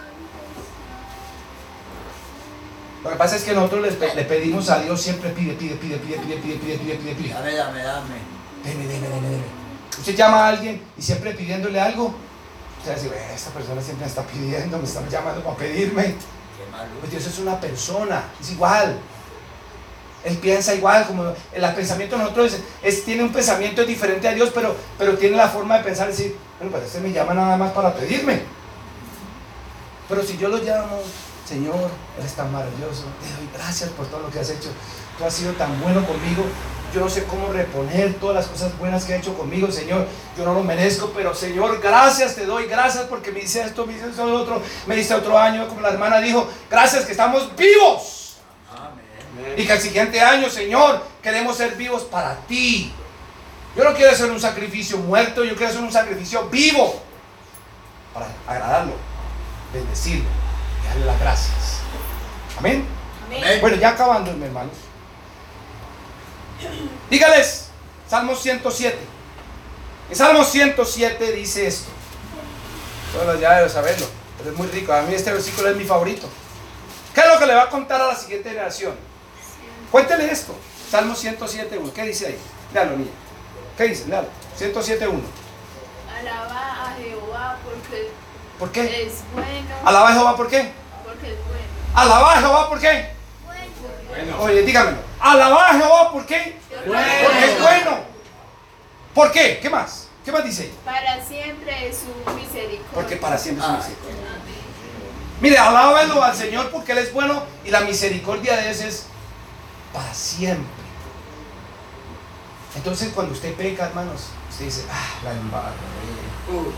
Lo que pasa es que nosotros le, le pedimos a Dios siempre: pide, pide, pide, pide, pide, pide, pide, pide, pide, pide. Dame, dame, dame. Deme, deme, deme, deme. Usted llama a alguien y siempre pidiéndole algo. Usted dice: esta persona siempre me está pidiendo, me está llamando para pedirme. Qué malo. Pues Dios es una persona, es igual. Él piensa igual, como el pensamiento de nosotros es, es, tiene un pensamiento diferente a Dios, pero, pero tiene la forma de pensar y decir: bueno, pues este me llama nada más para pedirme. Pero si yo lo llamo: Señor, eres tan maravilloso, te doy gracias por todo lo que has hecho, tú has sido tan bueno conmigo, yo no sé cómo reponer todas las cosas buenas que ha hecho conmigo, Señor, yo no lo merezco, pero Señor, gracias te doy, gracias porque me dice esto, me dice esto, lo otro, me dice otro año, como la hermana dijo, gracias que estamos vivos. Amén. Y que el siguiente año, Señor, queremos ser vivos para ti. Yo no quiero hacer un sacrificio muerto, yo quiero hacer un sacrificio vivo para agradarlo, bendecirlo y darle las gracias. Amén. Amén. Bueno, ya acabando, mis hermanos, dígales Salmo ciento siete. En Salmo ciento siete dice esto. Todos ya deben saberlo, pero es muy rico. A mí este versículo es mi favorito. ¿Qué es lo que le va a contar a la siguiente generación? Cuéntele esto. Salmo ciento siete, uno. ¿Qué dice ahí? Léalo, niña. ¿Qué dice? Léalo. ciento siete, uno. Alaba a Jehová porque ¿Por qué? es bueno. Alaba a Jehová, ¿por qué? Porque es bueno. Alaba a Jehová, ¿por qué? Bueno. Oye, dígamelo. Alaba a Jehová, ¿por qué? Porque es bueno. ¿Por qué? ¿Qué más? ¿Qué más dice? Para siempre es su misericordia. Porque para siempre es su Ah. misericordia. Mire, alábalo al Señor porque Él es bueno y la misericordia de Él es para siempre. Entonces, cuando usted peca, hermanos, usted dice, ah, la embarré. Uh,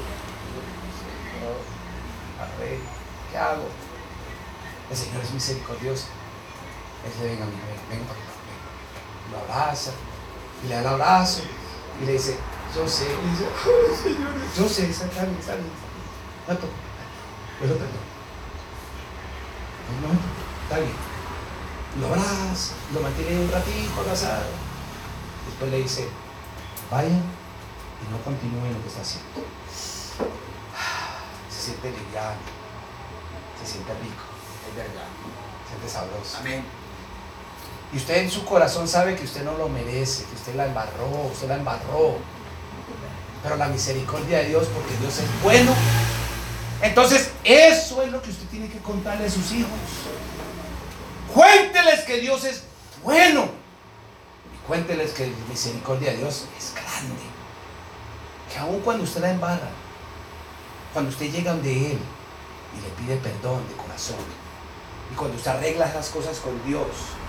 A ver, ¿qué hago? El Señor es misericordioso. Él dice, venga, venga, venga, venga para acá, venga. Lo abraza y le da el abrazo y le dice, yo sé, y dice, oh, Señor, yo sé, está bien, está bien. No, yo lo perdono. No, no, está bien. Lo abraza, lo mantiene un ratito abrazado. Después le dice, vayan y no continúen lo que está haciendo. Se siente liviano, se siente rico, es verdad. se siente sabroso. Amén. Y usted en su corazón sabe que usted no lo merece, que usted la embarró, usted la embarró. Pero la misericordia de Dios, porque Dios es bueno. Entonces, eso es lo que usted tiene que contarle a sus hijos. Cuénteles que Dios es bueno. Y cuénteles que la misericordia de Dios es grande. Que aun cuando usted la embarra, cuando usted llega donde Él y le pide perdón de corazón, y cuando usted arregla esas cosas con Dios,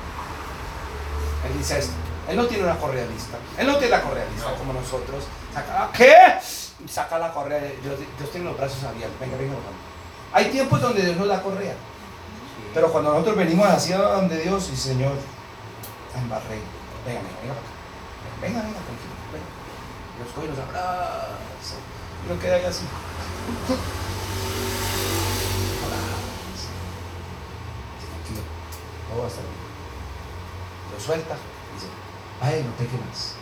Él dice esto. Él no tiene una correa lista. Él no tiene la correa lista No. como nosotros. Saca, ¿qué? Y saca la correa. Dios, Dios tiene los brazos abiertos. Venga, venga, hermano. Hay tiempos donde Dios nos da correa. Pero cuando nosotros venimos hacia donde Dios y Señor, embarré. Venga, venga, venga para acá. Venga, venga, tranquilo. Venga. Los coge y los abraza. Y no queda ahí así. Abraza. Tranquilo. Todo va a estar bien. Lo suelta y dice, ay, no peque más.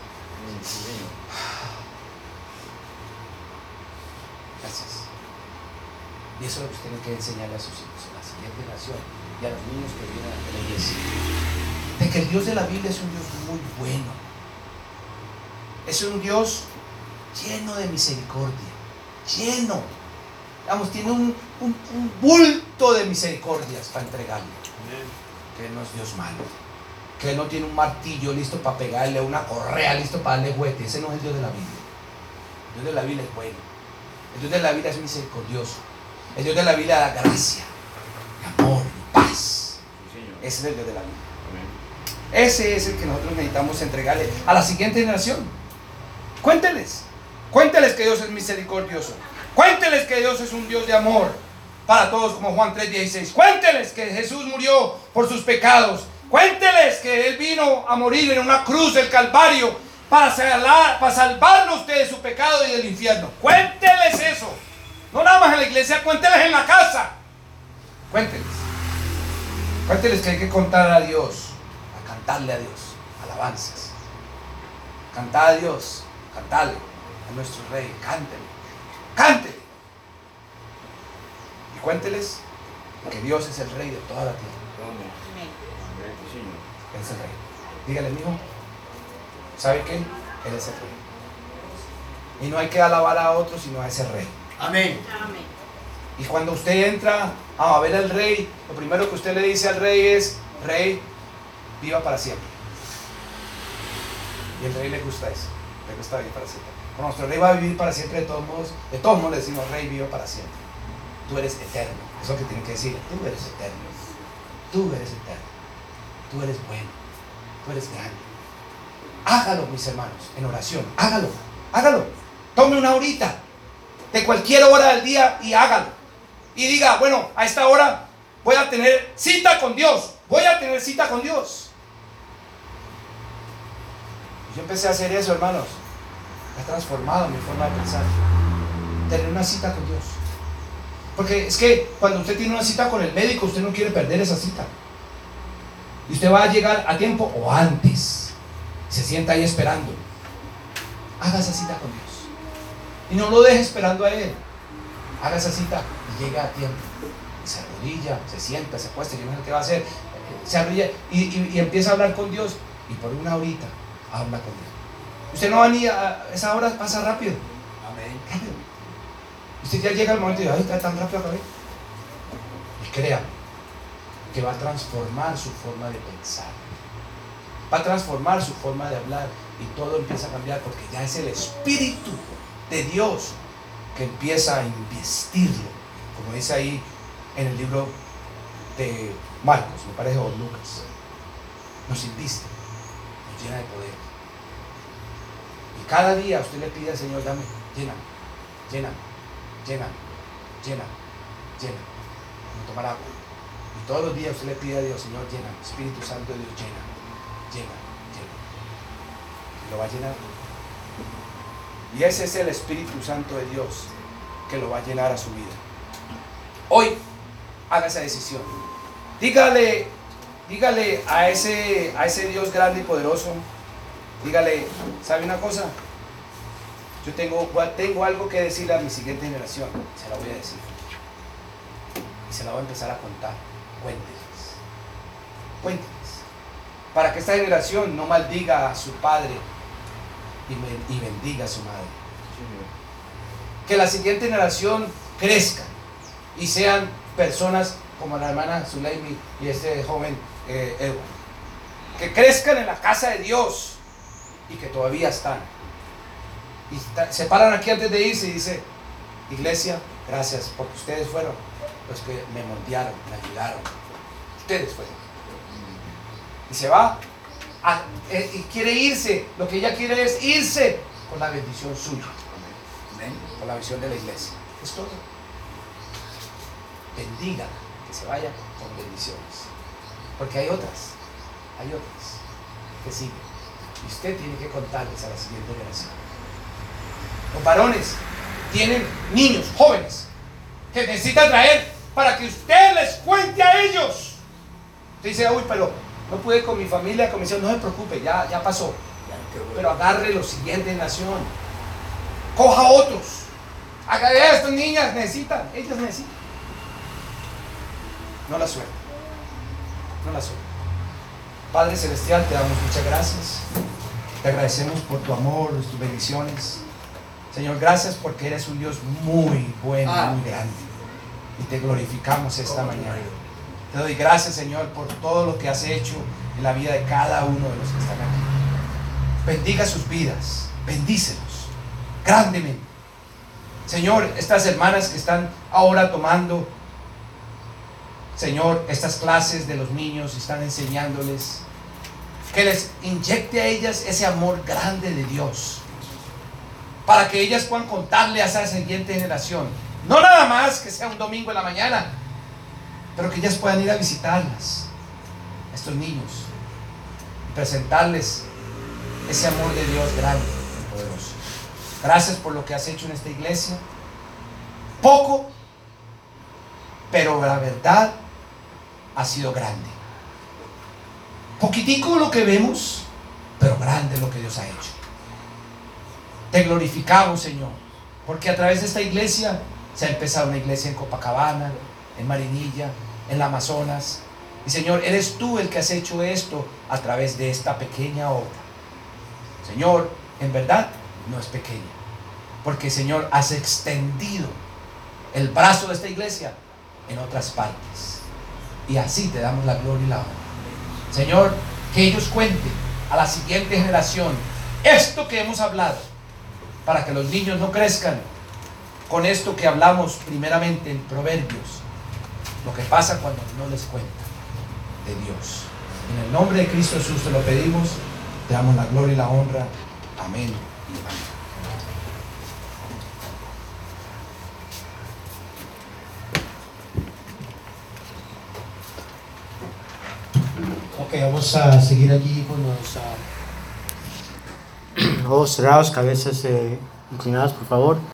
Gracias. Y eso es lo que usted tiene que enseñarle a sus hijos, a la siguiente generación y a los niños que vienen a la iglesia. De que el Dios de la Biblia es un Dios muy bueno. Es un Dios lleno de misericordia. Lleno. Vamos, tiene un, un, un bulto de misericordias para entregarle. Que Él no es Dios malo. Que Él no tiene un martillo listo para pegarle, una correa listo para darle juguete. Ese no es el Dios de la Biblia. El Dios de la Biblia es bueno. El Dios de la Biblia es misericordioso. El Dios de la Biblia da gracia, amor, paz. Ese es el Dios de la Biblia. Ese es el que nosotros necesitamos entregarle a la siguiente generación. Cuénteles. Cuénteles que Dios es misericordioso. Cuénteles que Dios es un Dios de amor para todos, como Juan tres dieciséis. Cuénteles que Jesús murió por sus pecados. Cuénteles que Él vino a morir en una cruz del Calvario para, salar, para salvarnos ustedes de su pecado y del infierno. Cuénteles eso. No nada más en la iglesia, cuénteles en la casa. Cuénteles. Cuénteles que hay que contar a Dios, a cantarle a Dios, alabanzas. Cantar a Dios, cantarle a nuestro Rey, cántele, cántele. Y cuénteles que Dios es el Rey de toda la tierra. Él es el Rey. Dígale, mijo, ¿sabe qué? Él es el Rey. Y no hay que alabar a otros sino a ese Rey. Amén. Amén. Y cuando usted entra a ver al Rey, lo primero que usted le dice al Rey es, Rey, viva para siempre. Y al Rey le gusta eso, le gusta vivir para siempre. Como nuestro Rey va a vivir para siempre de todos modos, de todos modos le decimos, Rey, viva para siempre. Tú eres eterno, eso es lo que tiene que decir, tú eres eterno, tú eres eterno, tú eres bueno, tú eres grande. Hágalo, mis hermanos, en oración, hágalo, hágalo. Tome una horita de cualquier hora del día y hágalo. Y diga, bueno, a esta hora voy a tener cita con Dios. Voy a tener cita con Dios. Y yo empecé a hacer eso, hermanos. Me ha transformado mi forma de pensar. Tener una cita con Dios. Porque es que cuando usted tiene una cita con el médico, usted no quiere perder esa cita. Y usted va a llegar a tiempo o antes. Se sienta ahí esperando. Haga esa cita con Dios. Y no lo deje esperando a Él. Haga esa cita y llega a tiempo. Y se arrodilla, se sienta, se acuesta, yo no sé qué va a hacer. Se arrodilla y, y, y empieza a hablar con Dios. Y por una horita habla con Dios. Usted no va ni a esa hora, pasa rápido. Amén. Rápido. Usted ya llega al momento y dice, ay, está tan rápido acabé. Y créame que va a transformar su forma de pensar. Va a transformar su forma de hablar y todo empieza a cambiar porque ya es el Espíritu de Dios que empieza a investirlo, como dice ahí en el libro de Marcos, me parece, o Lucas. Nos inviste, nos llena de poder. Y cada día usted le pide al Señor, dame, llena, llena, llena, llena, llena. Como tomar agua. Y todos los días usted le pide a Dios, Señor, llena, Espíritu Santo de Dios, llena, llena, llena. Y lo va a llenar. Y ese es el Espíritu Santo de Dios que lo va a llenar a su vida. Hoy, haga esa decisión. Dígale, dígale a ese, a ese Dios grande y poderoso, dígale, ¿sabe una cosa? Yo tengo, tengo algo que decirle a mi siguiente generación, se la voy a decir. Y se la voy a empezar a contar. Cuénteles. Cuénteles. Para que esta generación no maldiga a su padre y, y bendiga a su madre. Que la siguiente generación crezca y sean personas como la hermana Zuleimi y este joven eh, Edward. Que crezcan en la casa de Dios y que todavía están. Y está, se paran aquí antes de irse y dice, iglesia, gracias porque ustedes fueron los que me moldearon, me ayudaron. Ustedes fueron. Y se va a, eh, y quiere irse. Lo que ella quiere es irse con la bendición suya. Amén. Con la visión de la iglesia. Es todo. Bendiga, que se vaya con bendiciones. Porque hay otras, hay otras que siguen. Y usted tiene que contarles a la siguiente generación. Los varones tienen niños, jóvenes, que necesitan traer para que usted les cuente a ellos. Usted dice, uy, pero no pude con mi familia, con mi hijo. No se preocupe, ya, ya pasó. Pero agarre los siguiente generación. Coja otros. Haga a estas niñas, necesitan, ellas necesitan. No la suelten. No la suelten. Padre Celestial, te damos muchas gracias. Te agradecemos por tu amor, por tus bendiciones. Señor, gracias porque eres un Dios muy bueno, ah. muy grande. Y te glorificamos esta oh, mañana. Te doy gracias, Señor, por todo lo que has hecho en la vida de cada uno de los que están aquí. Bendiga sus vidas, bendícelos grandemente. Señor, estas hermanas que están ahora tomando, Señor, estas clases de los niños, están enseñándoles, que les inyecte a ellas ese amor grande de Dios, para que ellas puedan contarle a esa siguiente generación. No nada más que sea un domingo en la mañana, pero que ellas puedan ir a visitarlas, a estos niños, y presentarles ese amor de Dios grande y poderoso. Gracias por lo que has hecho en esta iglesia. Poco, pero la verdad ha sido grande. Poquitico lo que vemos, pero grande lo que Dios ha hecho. Te glorificamos, Señor, porque a través de esta iglesia se ha empezado una iglesia en Copacabana, en Marinilla, en la Amazonas. Y Señor, eres tú el que has hecho esto a través de esta pequeña obra. Señor, en verdad no es pequeña, porque Señor, has extendido el brazo de esta iglesia en otras partes. Y así te damos la gloria y la honra. Señor, que ellos cuenten a la siguiente generación esto que hemos hablado, para que los niños no crezcan con esto que hablamos primeramente en Proverbios, lo que pasa cuando no les cuentan de Dios. En el nombre de Cristo Jesús te lo pedimos, te damos la gloria y la honra. Amén y amén. Ok, vamos a seguir allí con los uh, ojos cerrados, cabezas eh, inclinadas, por favor.